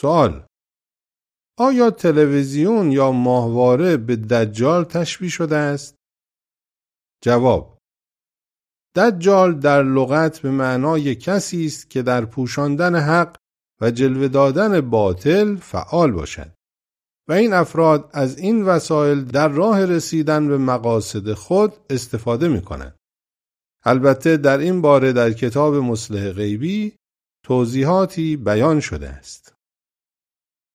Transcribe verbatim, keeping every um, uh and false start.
سوال: آیا تلویزیون یا ماهواره به دجال تشبیه شده است؟ جواب: دجال در لغت به معنای کسی است که در پوشاندن حق و جلوه دادن باطل فعال باشد و این افراد از این وسایل در راه رسیدن به مقاصد خود استفاده می کنند. البته در این باره در کتاب مصلح غیبی توضیحاتی بیان شده است.